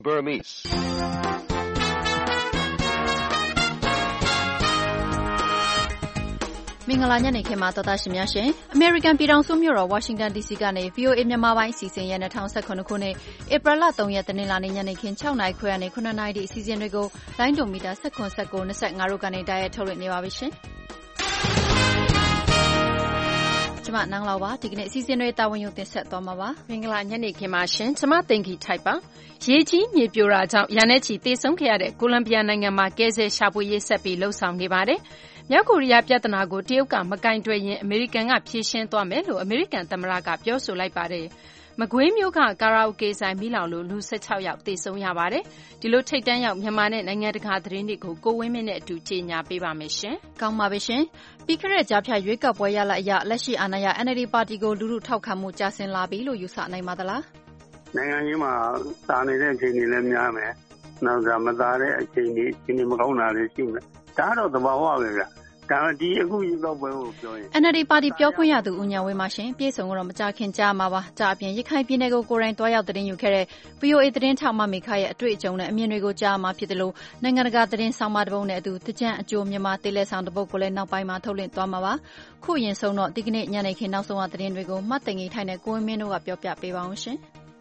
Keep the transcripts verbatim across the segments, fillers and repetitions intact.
Burmese. မင်္ဂလာညနေခင်းမှာတော်သားရှင်များရှင်အမေရိကန်ပြည်ထောင်စုမြို့တော်ဝါရှင်တန် ဒီစီ ကနေ ဗွီအိုအေ မြန်မာပိုင်းအစီအစဉ်ရဲ့၂၀၁၇ခုနှစ်ဧပြီလ၃ရက်တနင်္လာနေ့ညနေခင်း၆နာရီခွဲကနေ၇နာရီထိအစီအစဉ်တွေကိုလိုင်းဒုံမီတာ၁၇ ၁၉ ၂၅တို့ကနေတိုက်ရိုက်ထုတ်လွှင့်နေပါပြီရှင်ကျမနန်းလောက်ပါဒီကနေ့အစီအစဉ်တွေတာဝန်ယူတင်ဆက်သွားမှာပါမင်္ဂလာညနေခင်းပါရှင်ကျမတင်ကြီးထိုက်ပါရေကြီးမြေပြိုတာကြောင့်ရန်နဲ့ချီသေဆုံးခဲ့ရတဲ့ကိုလံဘီယာနိုင်ငံမှာကဲဆဲရှာဖွေရေးဆက်ပြီးလှုပ်ဆောင်နေပါတယ်မြောက်ကိုရီးယားပြဿနာကိုတရုတ်ကမကင်တွယ်ရင်အမေရိကန်ကဖြေရှင်းသွားမယ်လို့အမေရိကန်သမ္မတကပြောဆိုလိုက်ပါတယ်မကွေးမျိုးကကာရာအိုကေဆိုင်မိလောင်လို့လူ၁၆ယောက်သေဆုံးရပါတယ်ဒီလိုထိတ်တန်းရောက်မြန်မာနဲ့နိုင်ငံတကာသတင်းတွေကိုကိုဝင်းမင်းနဲ့အတူကြီးညာပေးပါမယ်ရှင်ကောင်းပါပြီရှင်ပြီးခဲ့တဲ့ကြားဖြတ်ရွေးကောက်ပွဲရလဒ်အရလက်ရှိအာဏာရ N L D ပါတီကိုလူထုထောက်ခံမှုကျဆင်းလာပြီလို့ယူဆနိုင်ပါသလားနိုင်ငံကြီးမှာစာနေတဲ့အချိန်တွေလည်းများမယ်နောက်ကမသားတဲ့အချိန်တွေအချိန်တွေမကောင်းတာတွေရှိမယ်ဒါတော့သဘာဝပဲဗျဒါဒီအခုရွေးကောက်ပွဲကိုပြောရင် N L D ပါတီပြောခွင့်ရသူဦးဉာဏ်ဝင်းပါရှင်ပြည်စုံကတော့မကြခင်ကြားမှာပါကြားအပြင်ရခိုင်ပြည်နယ်ကိုကိုယ်တိုင်တွားရောက်သတင်းယူခဲ့တဲ့ V O A သတင်းထောက်မမေခရဲ့အတွေ့အကြုံနဲ့အမြင်တွေကိုကြားမှာဖြစ်တယ်လို့နိုင်ငံတကာသတင်းဆောင်မတစ်ပုဒ်နဲ့အတူတကြံအကျိုးမြန်မာတေးလက်ဆောင်တစ်ပုဒ်ကိုလည်းနောက်ပိုင်းမှာထုတ်လွှင့်သွားမှာပါခုအရင်ဆုံးတော့ဒီကနေ့ညနေခင်းနောက်ဆုံးရသတင်းတွေကိုမှတ်သိင်ကြီးထိုင်တဲ့ကိုဝင်းမင်းတို့ကပြောပြပေးပါအောင်ရှင်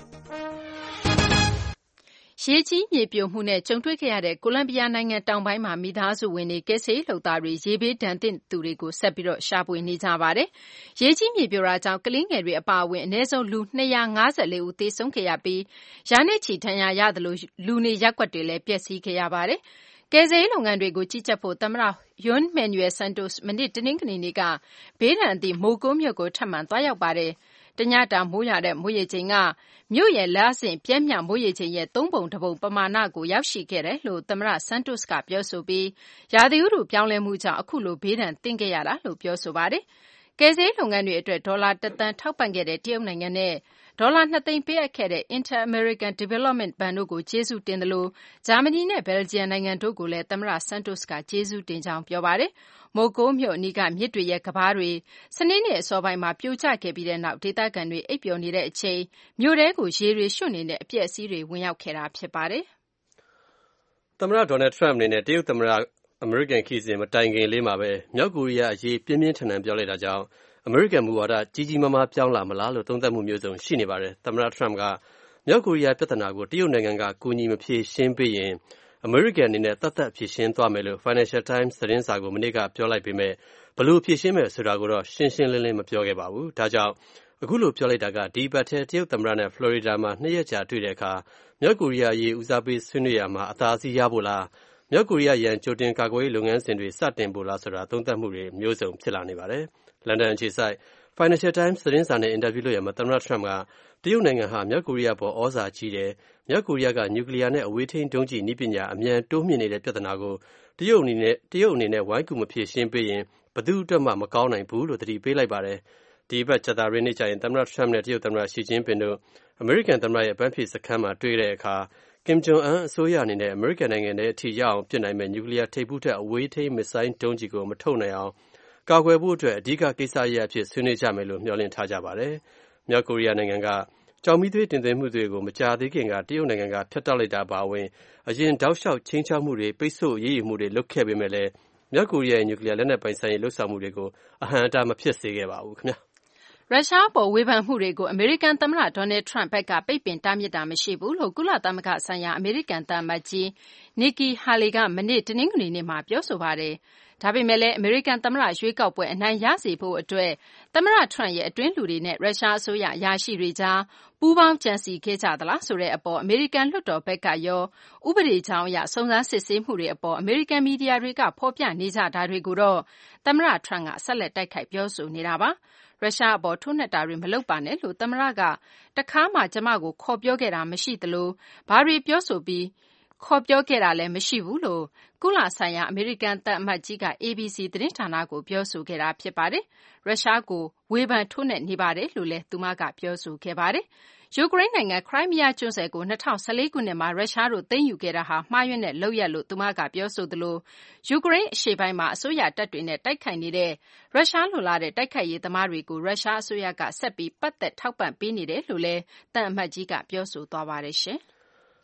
ရေကြီးမြေပြိုမှုနဲ့ကြုံတွေ့ခဲ့ရတဲ့ကိုလံဘီယာနိုင်ငံတောင်ပိုင်းမှာမိသားစုဝင်တွေကယ်ဆယ်ရေးလုပ်သားတွေရေဘေးဒဏ်သင့်သူတွေကိုဆက်ပြီးရှာဖွေနေကြပါတယ်။ရေကြီးမြေပြိုတာကြောင့်ကလေးငယ်တွေအပါအဝင်အနည်းဆုံးလူ၂၅၄ဦးသေဆုံးခဲ့ရပြီးရာနဲ့ချီဒဏ်ရာရသလိုလူနေရပ်ကွက်တွေလည်းပျက်စီးခဲ့ရပါတယ်။ကယ်ဆယ်ရေးလုပ်ငန်းတွေကိုကြီးကြပ်ဖို့သမ္မတ Juan Manuel Santos မနေ့တနင်္ဂနွေနေ့ကဘေးဒဏ်သင့်မိုကိုးမြို့ကိုထပ်မံသွားရောက်ပါတယ်။တညတာမိုးရွာတဲ့မိုးရေချိန်ကမြို့ရဲ့လဆင့်ပြင်းပြမိုးရေချိန်ရဲ့သုံးပုံတစ်ပုံပမာဏကိုရောက်ရှိခဲ့တယ်လို့သမ္မတ Santos ကပြောဆိုပြီးရာသီဥတုပြောင်းလဲမှုကြောင့်အခုလိုဘေးဒဏ်သင့်ခဲ့ရတာလို့ပြောဆိုပါတယ်။ကယ်ဆယ်ရေးလုပ်ငန်းတွေအတွက်ဒေါ်လာတစ်သန်းထောက်ပံ့ခဲ့တဲ့တရုတ်နိုင်ငံနဲ့ဒေါ်လာနှစ်သိန်းပေးအပ်ခဲ့တဲ့ Inter-American Development ဘဏ်တို့ကိုကျေးဇူးတင်သလိုဂျာမနီနဲ့ဘယ်လ်ဂျီယံနိုင်ငံတို့ကိုလည်းသမ္မတ Santos ကကျေးဇူးတင်ကြောင်းပြောပါတယ်။မိုကိုးမြို့အနီးကမြစ်တွေရဲ့ကမ်းပါးတွေစနေနေ့အစောပိုင်းမှာပြိုကျခဲ့ပြီးတဲ့နောက်ဒေသခံတွေအိပ်ပျော်နေတဲ့အချိန်မြို့ထဲကိုရေတွေရွှတ်နေတဲ့အပျက်အစီးတွေဝင်ရောက်ခဲ့တာဖြစ်ပါတယ်။သမ္မတဒေါ်နယ်ထရမ့်အနေနဲ့တရုတ်သမ္မတအမေရိကန်ခီးစဉ်မတိုင်ခင်လေးမှာပဲမြောက်ကိုရီးယားအရေးပြင်းပြင်းထန်ထန်ပြောလိုက်တာကြောင့်အမေရိကန်မူဝါဒကြီးကြီးမားမားပြောင်းလာမလားလို့သုံးသပ်မှုမျိုးစုံရှိနေပါတယ်။သမ္မတထရမ့်ကမြောက်ကိုရီးယားပြဿနာကိုတရုတ်နိုင်ငံကကူညီမဖြေရှင်းပေးရင်အမေရိကန်အနေနဲ့တတ်တတ်ဖြေရှင်းသွားမယ်လို့ Financial Times သတင်းစာကိုမနေ့ကပြောလိုက်ပေမဲ့ဘယ်လိုဖြေရှင်းမယ်ဆိုတာကိုတော့ရှင်းရှင်းလင်းလင်းမပြောခဲ့ပါဘူး။ဒါကြောင့်အခုလိုပြောလိုက်တာကဒီဘက်ထဲတရုတ်သမ္မတနဲ့ဖလော်ရီဒါမှာနှစ်ရက်ကြာတွေ့တဲ့အခါမြောက်ကိုရီးယားအရေးဦးစားပေးဆွေးနွေးရမှာအသာစီးရဖို့လားမြောက်ကိုရီးယားရန်ကြိုတင်ကာကွယ်ရေးလုပ်ငန်းစဉ်တွေစတင်ဖို့လားဆိုတာသုံးသပ်မှုတွေမျိုးစုံဖြစ်လာနေပါတယ်။လန်ဒန်အခြေစိုက် Financial Times သတင်းစာနဲ့အင်တာဗျူးလုပ်ရမှာသမ္မတထရမ့်ကတရုတ်နိုင်ငံဟာမြောက်ကိုရီးယားပေါ်ဩဇာကြီးတယ်မြောက်ကိုရီးယားကနျူကလ িয়ার နဲ့အဝေးထိန်းဒုံးကျည်နည်းပညာအမြန်တိုးမြင့်နေတဲ့ပြဿနာကိုတရုတ်အနေနဲ့တရုတ်အနေနဲ့ဝိုင်းကူမဖြေရှင်းပေးရင်ဘယ်သူအတွက်မှမကောင်းနိုင်ဘူးလို့သတိပေးလိုက်ပါတယ်။ဒီဘက်ကြာသပတေးနေ့ကျရင်သမ္မတထရမ့်နဲ့တရုတ်သမ္မတရှီကျင်းပင်တို့အမေရိကန်သမ္မတရဲ့ဗန်းဖြေစခန်းမှာတွေ့တဲ့အခါကင်ဂျုံအန်အစိုးရအနေနဲ့အမေရိကန်နိုင်ငံရဲ့အထီရအောင်ပြစ်နိုင်မဲ့နျူကလ িয়ার ထိပ်ဖူးထက်အဝေးထိန်းမစ်ဆိုင်းဒုံးကျည်ကိုမထုတ်နိုင်အောင်ကာကွယ်ဖို့အတွက်အဓိကကိစ္စရပ်အဖြစ်ဆွေးနွေးကြမယ်လို့မျှော်လင့်ထားကြပါတယ်။မြောက်ကိုရီးယားနိုင်ငံကကြောင်မီးသွေးတင်သွင်းမှုတွေကိုမကြာသေးခင်ကတရုတ်နိုင်ငံကဖျက်တောက်လိုက်တာပါဝင်အရင်တောက်လျှောက်ချင်းချောက်မှုတွေပိတ်ဆို့ရေးယူမှုတွေလုပ်ခဲ့ပေမဲ့လည်းမြောက်ကိုရီးယားရဲ့နျူကလ িয়ার လက်နက်ပိုင်ဆိုင်ရေးလှုပ်ဆောင်မှုတွေကိုအဟံအတားမဖြစ်စေခဲ့ပါဘူးခင်ဗျာ။ရုရှားအပေါ်ဝေဖန်မှုတွေကိုအမေရိကန်သမ္မတဒေါ်နယ်ထရမ့်ဘက်ကပိတ်ပင်တားမြစ်တာမရှိဘူးလို့ကုလသမဂ္ဂဆိုင်ရာအမေရိကန်သံအမတ်ကြီး Nikki Haley ကမနေ့တနင်္ဂနွေနေ့မှာပြောဆိုပါတယ်။ဒါပေမဲ့လည်းအမေရိကန်သမ္မတရွေးကောက်ပွဲအနိုင်ရစေဖို့အတွက်သမ္မတထရမ့်ရဲ့အတွင်းလူတွေနဲ့ရုရှားအစိုးရအရာရှိတွေကြားပူးပေါင်းကြံစည်ခဲ့ကြသလားဆိုတဲ့အပေါ်အမေရိကန်လွှတ်တော်ဘက်ကရောဥပဒေကြောင်းအရစုံစမ်းစစ်ဆေးမှုတွေအပေါ်အမေရိကန်မီဒီယာတွေကဖော်ပြနေကြတာတွေကိုတော့သမ္မတထရမ့်ကဆက်လက်တိုက်ခိုက်ပြောဆိုနေတာပါ။ရုရှားအပေါ်ထိုးနှက်တာတွေမလုပ်ပါနဲ့လို့သမ္မတကတခါမှကျမကိုခေါ်ပြောခဲ့တာမရှိသလိုဘာတွေပြောဆိုပြီးခေါ်ပြောခဲ့တာလည်းမရှိဘူးလို့ကုလဆိုင်ရာအမေရိကန်သံအမတ်ကြီးက A B C သတင်းဌာနကိုပြောဆိုခဲ့တာဖြစ်ပါတယ်။ရုရှားကိုဝေဖန်ထိုးနှက်နေပါတယ်လို့လည်းသူမကပြောဆိုခဲ့ပါတယ်။ယူကရိန်းနိုင်ငံခရိုင်းမီးယားကျွန်းဆွယ်ကို၂၀၁၄ခုနှစ်မှာရုရှားတို့သိမ်းယူခဲ့တာဟာမှားယွင်းတဲ့လုပ်ရပ်လို့သူမကပြောဆိုသလိုယူကရိန်းအရှေ့ပိုင်းမှာအစိုးရတပ်တွေနဲ့တိုက်ခိုက်နေတဲ့ရုရှားလိုလားတဲ့တိုက်ခိုက်ရေးသမားတွေကိုရုရှားအစိုးရကဆက်ပြီးပတ်သက်ထောက်ပံ့ပေးနေတယ်လို့လည်းသံအမတ်ကြီးကပြောဆိုသွားပါတယ်ရှင်။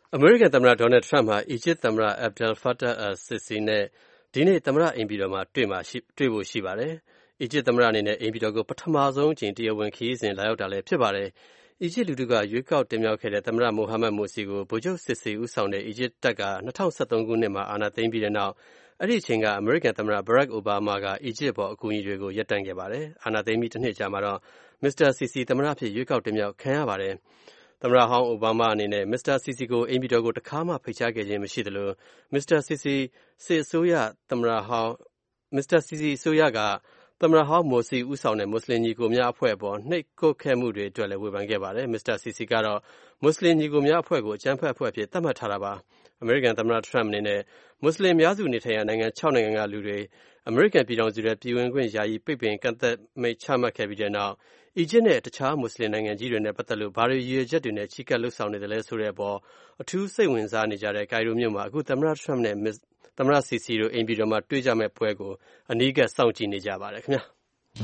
အမေရိကန်သမ္မတ Donald Trump ဟာအီဂျစ်သမ္မတ Abdel Fattah al-Sisi နဲ့ဒီနေ့သမ္မတအိမ်ဖြူတော်မှာတွေ့မှာရှိတွေ့ဖို့ရှိပါတယ်။အီဂျစ်သမ္မတအနေနဲ့အိမ်ဖြူတော်ကိုပထမဆုံးအကြိမ်တရားဝင်ခရီးစဉ်လာရောက်တာလည်းဖြစ်ပါတယ်။အီဂျစ်လူထုကရွေးကောက်တင်မြှောက်ခဲ့တဲ့သမ္မတမိုဟာမက်မိုစီကိုဗိုလ်ချုပ်စစ်စီဦးဆောင်တဲ့အီဂျစ်တပ်က၂၀၁၃ခုနှစ်မှာအာဏာသိမ်းပြီးတဲ့နောက်အဲ့ဒီအချိန်ကအမေရိကန်သမ္မတ Barack Obama ကအီဂျစ်ပေါ်အကူအညီတွေကိုရပ်တန့်ခဲ့ပါတယ်။အာဏာသိမ်းပြီးတစ်နှစ်ကြာမှာတော့မစ္စတာစီစီသမ္မတဖြစ်ရွေးကောက်တင်မြှောက်ခံရပါတယ်။သမ္မတဟောင်းအိုဘားမားအနေနဲ့မစ္စတာစီစီကိုအိမ်ဖြူတော်ကိုတခါမှဖိတ်ကြားခဲ့ခြင်းမရှိသလိုမစ္စတာစီစီစစ်အစိုးရသမ္မတဟောင်းမစ္စတာစီစီအစိုးရကသမ္မတဟောင်းမိုစီဦးဆောင်တဲ့မွတ်စလင်ညီကိုများအဖွဲ့အပေါ်နှိပ်ကွပ်ခဲ့မှုတွေအတွက်လည်းဝေဖန်ခဲ့ပါတယ်။မစ္စတာစီစီကတော့မွတ်စလင်ညီကိုများအဖွဲ့ကိုအကြမ်းဖက်အဖွဲ့အဖြစ်သတ်မှတ်ထားတာပါ။အမေရိကန်သမ္မတ Trump အနေနဲ့မွတ်စလင်များစုနေထိုင်ရာနိုင်ငံ၆နိုင်ငံကလူတွေအမေရိကန်ပြည်ထောင်စုထဲပြည်ဝင်ခွင့်ယာယီပိတ်ပင်ကန့်သတ်မိန့်ချမှတ်ခဲ့ပြီးတဲ့နောက်အီဂျစ်နဲ့တခြားမွတ်စလင်နိုင်ငံကြီးတွေနဲ့ပတ်သက်လို့ဘာတွေရည်ရွယ်ချက်တွေနဲ့ချီးကပ်လှုပ်ဆောင်နေတယ်လဲဆိုတဲ့အပေါ်အထူးစိတ်ဝင်စားနေကြတဲ့ကိုင်ရိုမြို့မှာအခုသမ္မတ Trump နဲ့သမ္မတစီစီတို့အိမ်ဖြူတော်မှာတွေ့ကြမဲ့ပွဲကိုအနီးကပ်စောင့်ကြည့်နေကြပါတယ်ခင်ဗျာ။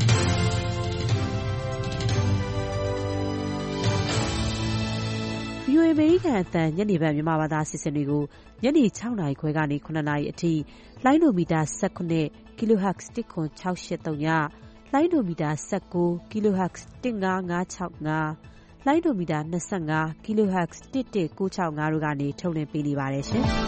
ဗီအိုအေ အမေရိကန်အသံညနေပိုင်းမြန်မာဘာသာအစီအစဉ်တွေကိုညနေ၆နာရီခွဲကနေ၇နာရီအထိလိုင်းဒိုမီတာ၁၇ kHz တစ်ခွန်၆၈သုံးညလိုင်းဒိုမီတာ၁၉ kHz တစ်၅၅၆၅လိုင်းဒိုမီတာ၂၅ kHz တစ်၁၉၆၅တို့ကနေထုတ်လွှင့်ပေးနေပါတယ်ရှင်။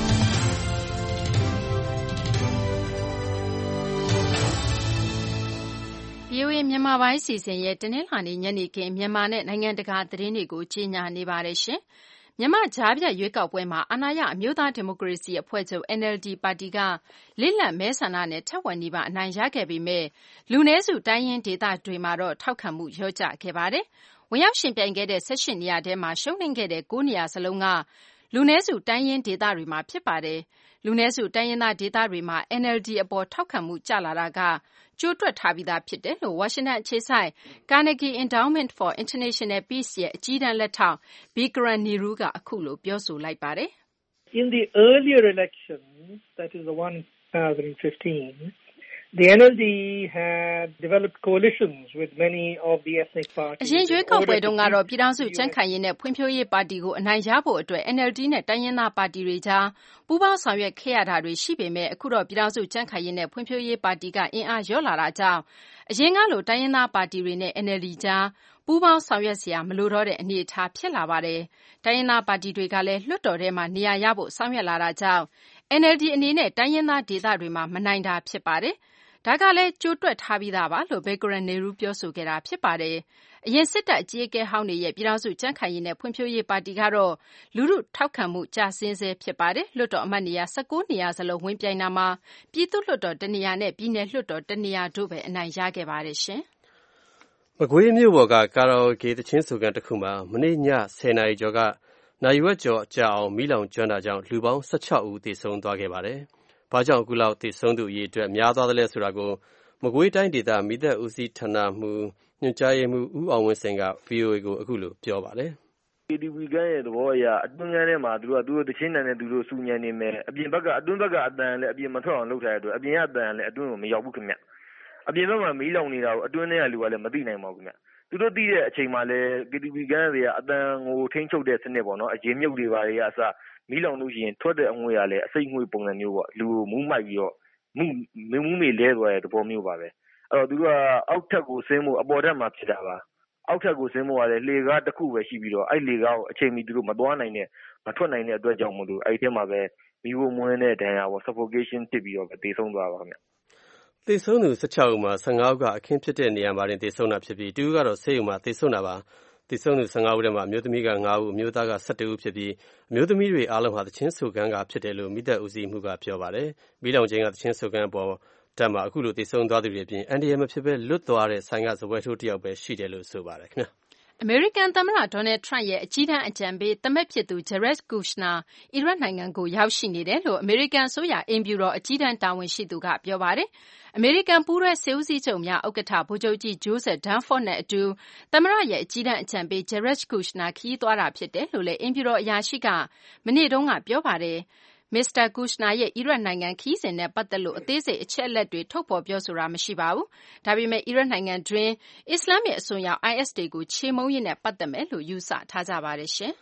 ဗီအိုအေမြန်မာပိုင်းစီစဉ်ရဲ့တနင်္လာနေ့ညနေခင်းမြန်မာနဲ့နိုင်ငံတကာသတင်းတွေကိုကြီးညာနေပါတယ်ရှင်။မြန်မာကြားပြတ်ရွေးကောက်ပွဲမှာအာဏာရအမျိုးသားဒီမိုကရေစီအဖွဲ့ချုပ် N L D ပါတီကလစ်လပ်မဲဆန္ဒနဲ့ထက်ဝက်နီးပါးအနိုင်ရခဲ့ပေမဲ့လူနည်းစုတိုင်းရင်းဒေသတွေမှာတော့ထောက်ခံမှုလျော့ကျခဲ့ပါတယ်။ဝင်ရောက်ရှင်ပြိုင်ခဲ့တဲ့၁၈နေရာထဲမှာရှုံးနိမ့်ခဲ့တဲ့၉နေရာစလုံးကလူနည်းစုတိုင်းရင်းဒေသတွေမှာဖြစ်ပါတယ်။လူနည်းစုတိုင်းရင်းသားဒေသတွေမှာ N L D အပေါ်ထောက်ခံမှုကျလာတာကကြိုတွက်ထားပြီးသားဖြစ်တယ်လို့ဝါရှင်တန်အခြေစိုက် Carnegie Endowment for International Peace ရဲ့အကြီးတန်းလက်ထောက် Bikram Nehru ကအခုလိုပြောဆိုလိုက်ပါတယ်။ In the earlier election, that is the one in twenty fifteen, the N L D had developed coalitions with many of the ethnic parties. အရင်ရွေးကောက်ပွဲတုန်းကတော့ပြည်ထောင်စုကြံ့ခိုင်ရေးနဲ့ဖွံ့ဖြိုးရေးပါတီကိုအနိုင်ရဖို့အတွက် N L D နဲ့တိုင်းရင်းသားပါတီတွေကြားပူးပေါင်းဆောင်ရွက်ခဲ့ရတာတွေရှိပေမဲ့အခုတော့ပြည်ထောင်စုကြံ့ခိုင်ရေးနဲ့ဖွံ့ဖြိုးရေးပါတီကအင်အားလျော့လာတာကြောင့်အရင်ကလိုတိုင်းရင်းသားပါတီတွေနဲ့ N L D ကြားပူးပေါင်းဆောင်ရွက်စရာမလိုတော့တဲ့အနေအထားဖြစ်လာပါတယ်။တိုင်းရင်းသားပါတီတွေကလည်းလွှတ်တော်ထဲမှာနေရာရဖို့ဆောင်ရွက်လာတာကြောင့် N L D အနေနဲ့တိုင်းရင်းသားဒေသတွေမှာမနိုင်တာဖြစ်ပါတယ်။ဒါကလည်းကြိုတွက်ထားပြီးသားပါလို့ Bikram Nehru ပြောဆိုခဲ့တာဖြစ်ပါတယ်။အရင်စစ်တပ်အကြီးအကဲဟောင်းတွေရဲ့ပြည်ထောင်စုကြံ့ခိုင်ရေးနဲ့ဖွံ့ဖြိုးရေးပါတီကတော့လူထုထောက်ခံမှုကျဆင်းဆဲဖြစ်ပါတယ်။လွှတ်တော်အမတ်နေရာ၁၉နေရာစလုံးဝင်ပြိုင်တာမှာပြည်သူ့လွှတ်တော်တနေရာနဲ့ပြည်နယ်လွှတ်တော်တနေရာတို့ပဲအနိုင်ရခဲ့ပါတယ်ရှင်။မကွေးမြို့ပေါ်ကကာရာအိုကေသချင်းဆိုကန်တစ်ခုမှာမနေ့ည၁၀နာရီကျော်ကနိုင်ဝက်ကျော်ကြာအောင်မီးလောင်ကျွမ်းတာကြောင့်လူပေါင်း၁၆ဦးသေဆုံးသွားခဲ့ပါတယ်။ဘာကြောင့်အခုလောက်သေဆုံးသူအရေအတွက်များသွားသလဲဆိုတာကိုမကွေးတိုင်းဒေသမီးသက်ဦးစီးဌာနမှညွှန်ကြားရေးမှူးဦးအောင်ဝင်းစင်က ဗီအိုအေကိုအခုလိုပြောပါတယ်။ K T V ကရဲ့သဘောအရအတွင်းကထဲမှာသူတို့ကသူတို့တချင်းတန်နဲ့သူတို့စူညံနေမယ်အပြင်ဘက်ကအတွင်းဘက်ကအတန်လည်းအပြင်မထွက်အောင်လုပ်ထားတဲ့အတွက်အပြင်ကအတန်လည်းအတွင်းကိုမရောက်ဘူးခင်ဗျ။အပြင်ဘက်မှာမီးလောင်နေတာကိုအတွင်းထဲကလူကလည်းမသိနိုင်ပါဘူးခင်ဗျ။သူတို့သိတဲ့အချိန်မှာလည်း K T V ကတွေကအတန်ကိုထိန်းချုပ်တဲ့စနစ်ပေါ့နော်အရင်မြုပ်တွေပါတွေကအစမီးလောင်လို့ရှိရင်ထွက်တဲ့အငွေ့ကလည်းအစိမ့်ငွေ့ပုံစံမျိုးပေါ့လူကိုမူးမိုက်ပြီးတော့မူးမမူးမေလဲသွားတဲ့သဘောမျိုးပါပဲအဲ့တော့သူတို့ကအောက်ထပ်ကိုဆင်းဖို့အပေါ်ထပ်မှာဖြစ်တာပါအောက်ထပ်ကိုဆင်းဖို့ကလည်းလေကားတစ်ခုပဲရှိပြီးတော့အဲ့လေကားကိုအချိန်မီသူတို့မသွားနိုင်တဲ့မထွက်နိုင်တဲ့အတွက်ကြောင့်မို့လို့အဲ့ဒီထဲမှာပဲမီးဝမွန်းတဲ့ဒဏ်ရာပေါ့ suffocation ဖြစ်ပြီးတော့ပဲသေဆုံးသွားပါခင်ဗျသေဆုံးသူ၁၆ဦးမှာ၁၅ဦးကအခင်းဖြစ်တဲ့နေရာမှာတင်သေဆုံးတာဖြစ်ပြီးတူကတော့ဆေးရုံမှာသေဆုံးတာပါသေဆုံးသူ၁၅ဦးထဲမှာအမျိုးသမီးက၅ဦးအမျိုးသားက၁၁ဦးဖြစ်ပြီးအမျိုးသမီးတွေအားလုံးဟာသချင်းဆိုကန်းကဖြစ်တယ်လို့မိသက်ဦးစီးမှုကပြောပါတယ်မိလောင်ချင်းကသချင်းဆိုကန်းပေါ်တက်မှာအခုလိုသေဆုံးသွားသူတွေအပြင်အန်ဒီယမဖြစ်ပဲလွတ်သွားတဲ့ဆိုင်ကစပွဲထိုးတယောက်ပဲရှိတယ်လို့ဆိုပါတယ်ခင်ဗျာအမေရိကန်သမ္မတဒေါ်နယ်ထရန့်ရဲ့အကြီးတန်းအကြံပေးသမက်ဖြစ်သူ Jared Kushner အီရတ်နိုင်ငံကိုရောက်ရှိနေတယ်လို့အမေရိကန်အစိုးရအိမ်ဖြူတော်အကြီးတန်းတာဝန်ရှိသူကပြောပါတယ်။အမေရိကန်ပူးတွဲစစ်ဦးစီးချုပ်များဥက္ကဋ္ဌဗိုလ်ချုပ်ကြီး Joseph Dunford နဲ့အတူသမ္မတရဲ့အကြီးတန်းအကြံပေး Jared Kushner ခရီးသွားတာဖြစ်တယ်လို့လည်းအိမ်ဖြူတော်အရာရှိကမနေ့တုန်းကပြောပါတယ်။ မစ္စတာ Kushner ရဲ့အီရတ်နိုင်ငံခရီးစဉ်နဲ့ပတ်သက်လို့အသေးစိတ်အချက်အလက်တွေထုတ်ဖော်ပြောဆိုတာမရှိပါဘူး။ဒါပေမဲ့အီရတ်နိုင်ငံတွင်းအစ္စလာမစ်အစွန်းရောက် I S တွေကိုချေမှုန်းရေးနဲ့ပတ်သက်မယ်လို့ယူဆထားကြပါတယ်ရှင်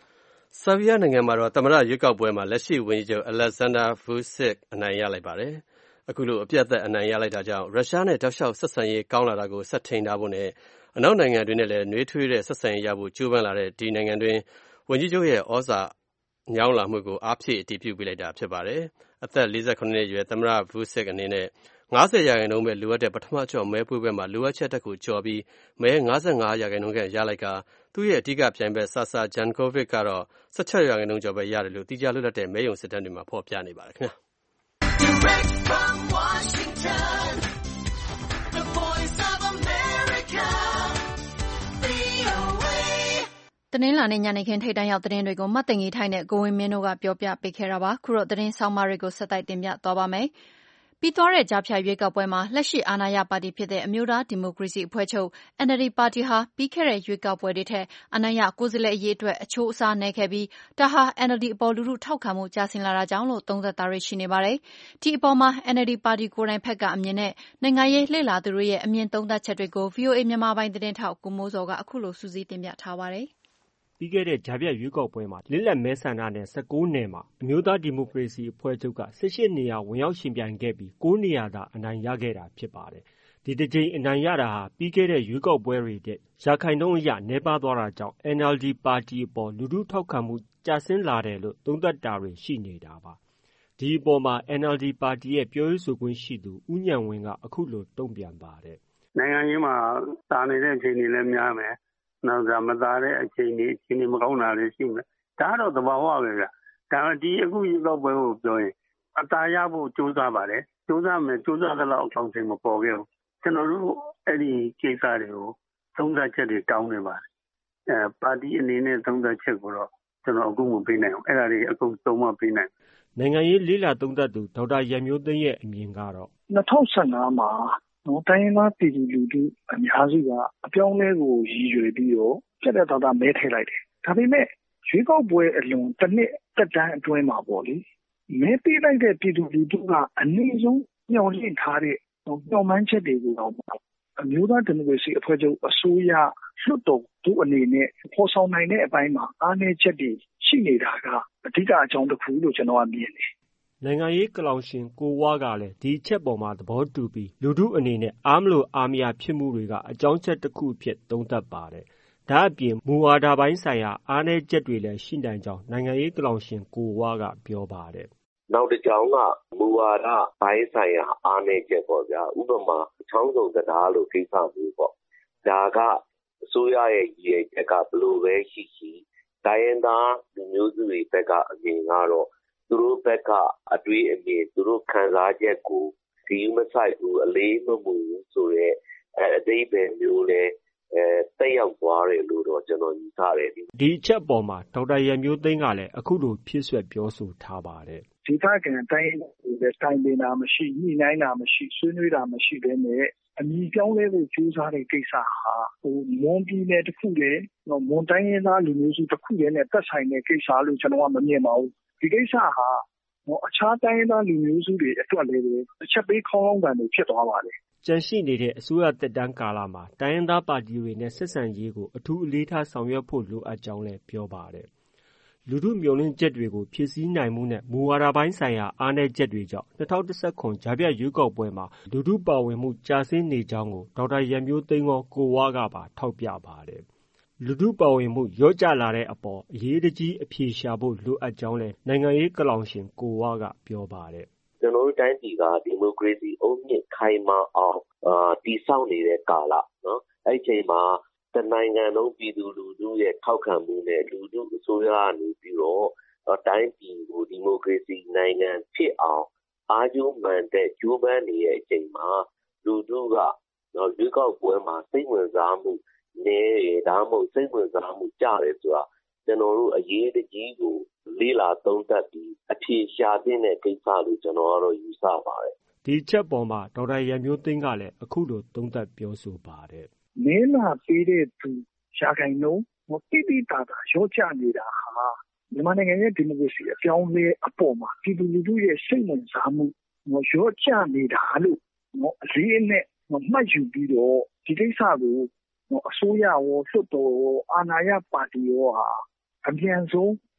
ဆာဗီးယားနိုင်ငံမှာတော့သမ္မတရွေးကောက်ပွဲမှာလက်ရှိဝန်ကြီးချုပ် Alexander Vučić အနိုင်ရလိုက်ပါတယ်။အခုလိုအပြတ်သက်အနိုင်ရလိုက်တာကြောင့်ရုရှားနဲ့တောက်လျှောက်ဆက်ဆံရေးကောင်းလာတာကိုဆက်ထိန်ထားဖို့နဲ့အနောက်နိုင်ငံတွေနဲ့လည်းနှွေးထွေးတဲ့ဆက်ဆံရေးရဖို့ကြိုးပမ်းလာတဲ့ဒီနိုင်ငံတွင်ဝန်ကြီးချုပ်ရဲ့ဩဇာညောင်းလာမှုကိုအားဖြည့်အတည်ပြုပေးလိုက်တာဖြစ်ပါတယ်။အသက်၄၇နှစ်အရွယ်သမ္မတ Vučić အနေနဲ့၅၀ရာခိုင်နှုန်းပဲလိုအပ်တဲ့ပထမအကျော့မဲပွဲပွဲမှာလိုအပ်ချက်တက်ကိုကျော်ပြီးမဲ၅၅ရာခိုင်နှုန်းခန့်ရလိုက်ကသူ့ရဲ့အဓိကပြိုင်ဘက် Sasa Jankovic ကတော့၁၆ရာခိုင်နှုန်းကျော်ပဲရတယ်လို့တိကျလွတ်လပ်တဲ့မဲရုံစစ်တမ်းတွေမှာဖော်ပြနေပါတယ်ခင်ဗျာ။ Direct from Washington, the voice of America, ဗွီအိုအေ တနင်္လာနေ့ညနေခင်းထိပ်တန်းရောက်သတင်းတွေကိုမတ်သိင်္ဂီထိုက်နဲ့ကိုဝင်းမင်းတို့ကပြောပြပေးခဲ့တာပါ။ခုတော့သတင်းဆောင်းပါးတွေကိုဆက်တိုက်တင်ပြသွားပါမယ်။ပြီးသွားတဲ့ကြားဖြတ်ရွေးကောက်ပွဲမှာလက်ရှိအာဏာရပါတီဖြစ်တဲ့အမျိုးသားဒီမိုကရေစီအဖွဲ့ချုပ် N L D ပါတီဟာပြီးခဲ့တဲ့ရွေးကောက်ပွဲတွေထက်အနိုင်ရကိုယ်စားလှယ်အရေးအတွက်အချိုးအစားနည်းခဲ့ပြီးဒါဟာ N L D အပေါ်လူထုထောက်ခံမှုကျဆင်းလာတာကြောင့်လို့သုံးသပ်တာတွေရှိနေပါတယ်။ဒီအပေါ်မှာ N L D ပါတီကိုယ်တိုင်ဘက်ကအမြင်နဲ့နိုင်ငံရေးလှည့်လာသူတွေရဲ့အမြင်သုံးသပ်ချက်တွေကို ဗွီအိုအေမြန်မာပိုင်းသတင်းထောက်ကိုမိုးစောကအခုလိုစုစည်းတင်ပြထားပါတယ်။ပြီးခဲ့တဲ့ကြားဖြတ်ရွေးကောက်ပွဲမှာလစ်လက်မဲဆန္ဒနယ်၁၉နယ်မှာအမျိုးသားဒီမိုကရေစီအဖွဲ့ချုပ်က၁၈နေရာဝင်ရောက်ရှင်ပြိုင်ခဲ့ပြီး၉နေရာသာအနိုင်ရခဲ့တာဖြစ်ပါတယ်။ဒီတစ်ကြိမ်အနိုင်ရတာဟာပြီးခဲ့တဲ့ရွေးကောက်ပွဲတွေတဲ့ရာခိုင်နှုန်းအရနည်းပါးသွားတာကြောင့် N L D ပါတီအပေါ်လူထုထောက်ခံမှုကျဆင်းလာတယ်လို့သုံးသပ်တာတွေရှိနေတာပါ။ဒီအပေါ်မှာ N L D ပါတီရဲ့ပြောရေးဆိုခွင့်ရှိသူဦးဉာဏ်ဝင်းကအခုလိုတုံ့ပြန်ပါတယ်။နိုင်ငံရေးမှာတာနေတဲ့အချိန်တွေလည်းများမယ်။နောက်ကမသားတဲ့အချိန်တွေအချိန်တွေမကောင်းတာလည်းရှိမယ်။ဒါကတော့သဘာဝပဲဗျ။ဒါပေမဲ့ဒီအခုရောက်ပွဲကိုပြောရင်အသာရဖို့ကြိုးစားပါတယ်။ကြိုးစားမယ်ကြိုးစားသလောက်အကောင့်ချိန်မပေါ်ခဲ့ဘူး။ကျွန်တော်တို့အဲ့ဒီကိစ္စတွေကိုသုံးသပ်ချက်တွေတောင်းနေပါတယ်။အဲပါတီအနေနဲ့သုံးသပ်ချက်ကိုတော့ကျွန်တော်အခုမပေးနိုင်ဘူး။အဲ့ဒါတွေအကုန်သုံးမပေးနိုင်။နိုင်ငံရေးလေးလာသုံးသပ်သူဒေါက်တာရန်မျိုးသိန်းရဲ့အမြင်ကတော့၂၀၁၅မှာနော်တိုင်းရင်းသားပြည်သူလူထုအများစုကအပြောင်းလဲကိုရည်ရွယ်ပြီးတော့ပြတ်တဲ့တော်တာမဲထည့်လိုက်တယ်။ဒါပေမဲ့ရွေးကောက်ပွဲအလွန်တစ်နှစ်တက်တန်းအတွင်းမှာပေါ့လေမဲပေးလိုက်တဲ့ပြည်သူလူထုကအနည်းဆုံးညှော်လင့်ထားတဲ့ညှော်မှန်းချက်တွေကိုတော့အမျိုးသားဒီမိုကရေစီအဖွဲ့ချုပ်အစိုးရလွှတ်တော်တို့အနေနဲ့ပေါ်ဆောင်နိုင်တဲ့အပိုင်းမှာအားနည်းချက်တွေရှိနေတာကအဓိကအကြောင်းတစ်ခုလို့ကျွန်တော်ကမြင်တယ်။နိုင်ငံရေးကလောင်ရှင်ကိုဝါကလည်းဒီအချက်ပေါ်မှာသဘောတူပြီးလူထုအနေနဲ့အားမလို့အားမရဖြစ်မှုတွေကအကြောင်းချက်တစ်ခုအဖြစ်သုံးသပ်ပါတယ်။ဒါအပြင်မူဝါဒပိုင်းဆိုင်ရာအားနည်းချက်တွေလည်းရှိနိုင်ကြောင်းနိုင်ငံရေးကလောင်ရှင်ကိုဝါကပြောပါတယ်။နောက်တစ်ကြောင်းကမူဝါဒပိုင်းဆိုင်ရာအားနည်းချက်ပေါ့ဗျာ။ဥပမာချောင်းစုံတရားလိုကိစ္စမျိုးပေါ့။ဒါကအစိုးရရဲ့ရည်ရွယ်ချက်ကဘယ်လိုပဲရှိရှိတိုင်းရင်းသားလူမျိုးစုတွေဘက်ကအမြင်ကတော့သူတို့ဘက်ကအတွေးအမြင်သူတို့ခံစားချက်ကိုဒီမဆိုင်ဘူးအလေးမမှုဆိုတဲ့အတိတ်ပဲမျိုးလဲအဲတက်ရောက်သွားတယ်လို့တော့ကျွန်တော်ယူဆတယ်ဒီအချက်ပေါ်မှာဒေါက်တာရန်မျိုးသိန်းကလည်းအခုလိုဖြည့်ဆွက်ပြောဆိုထားပါတယ်ဒေသခံတိုင်းတွေပဲတိုင်းပင်တာမရှိညှိနှိုင်းတာမရှိဆွေးနွေးတာမရှိဘဲနဲ့အမြင်ပြောင်းလဲဖို့ကြိုးစားတဲ့ကိစ္စဟာဟိုမွန်ပြည်နယ်တစ်ခုတည်းနော်မွန်တိုင်းရင်းသားလူမျိုးစုတစ်ခုတည်းနဲ့သက်ဆိုင်တဲ့ကိစ္စလို့ကျွန်တော်ကမမြင်ပါဘူးဒီကိစ္စဟာဟိုအခြားတိုင်းရင်းသားလူမျိုးစုတွေအတွက်လည်းတစ်ချက်ပေးခေါင်းလောင်းကန်တွေဖြစ်သွားပါတယ်ကြန့်ရှိနေတဲ့အစိုးရတက်တန်းကာလမှာတိုင်းရင်းသားပါတီတွေနဲ့ဆက်ဆံရေးကိုအထူးအလေးထားဆောင်ရွက်ဖို့လိုအပ်ကြောင်းလည်းပြောပါတယ်။လူထုမျှော်လင့်ချက်တွေကိုဖြည့်ဆည်းနိုင်မှုနဲ့မူဝါဒပိုင်းဆိုင်ရာအားနည်းချက်တွေကြောင့်၂၀၁၇ကြားဖြတ်ရွေးကောက်ပွဲမှာလူထုပါဝင်မှုကျဆင်းနေကြောင်းကိုဒေါက်တာရန်မျိုးသိန်းရောကိုဝါကပါထောက်ပြပါတယ်။လူထုပါဝင်မှုလျော့ကျလာတဲ့အပေါ်အရေးတကြီးအဖြေရှာဖို့လိုအပ်ကြောင်းလည်းနိုင်ငံရေးကလောင်ရှင်ကိုဝါကပြောပါတယ်။ကျွန်တော်တို့တိုင်းပြည်ကဒီမိုကရေစီအုတ်မြစ်ခိုင်မာအောင်အာတည်ဆောက်နေတဲ့ကာလနော်အဲ့ဒီချိန်မှာတနိုင်ငံလုံးပြည်သူလူထုရဲ့ထောက်ခံမှုနဲ့လူထုအစိုးရကနေပြီးတော့တိုင်းပြည်ကိုဒီမိုကရေစီနိုင်ငံဖြစ်အောင်အားကျိုးမှန်တဲ့ကြိုးပမ်းနေတဲ့အချိန်မှာလူထုကနော်ရွေးကောက်ပွဲမှာစိတ်ဝင်စားမှုနည်းရဒါမှမဟုတ်စိတ်ဝင်စားမှုကျတယ်ဆိုတာကျွန်တော်တို့အရေးတကြီးကိုလေးလာသုံးသပ်ပြီးအဖြေရှာတဲ့ကိစ္စလို့ကျွန်တော်ကတော့ယူဆပါတယ်ဒီချက်ပေါ်မှာဒေါက်တာရန်မျိုးသိန်းကလည်းအခုလိုသုံးသပ်ပြောဆိုပါတယ်မင်းလာပေးတဲ့သူရာခိုင်နှုန်းဟိုတိတိတာတာရောချနေတာဟာမြန်မာနိုင်ငံရဲ့ဒီမိုကရေစီအပြောင်းလဲအပေါ်မှာပြည်သူလူထုရဲ့စိတ်ဝင်စားမှုဟိုရောချနေတာလို့ဟိုအလေးနဲ့ဟိုမှတ်ယူပြီးတော့ဒီကိစ္စကိုဟိုအစိုးရရောလွှတ်တော်ရောအာဏာရပါတီရောဟာအမြန်ဆုံး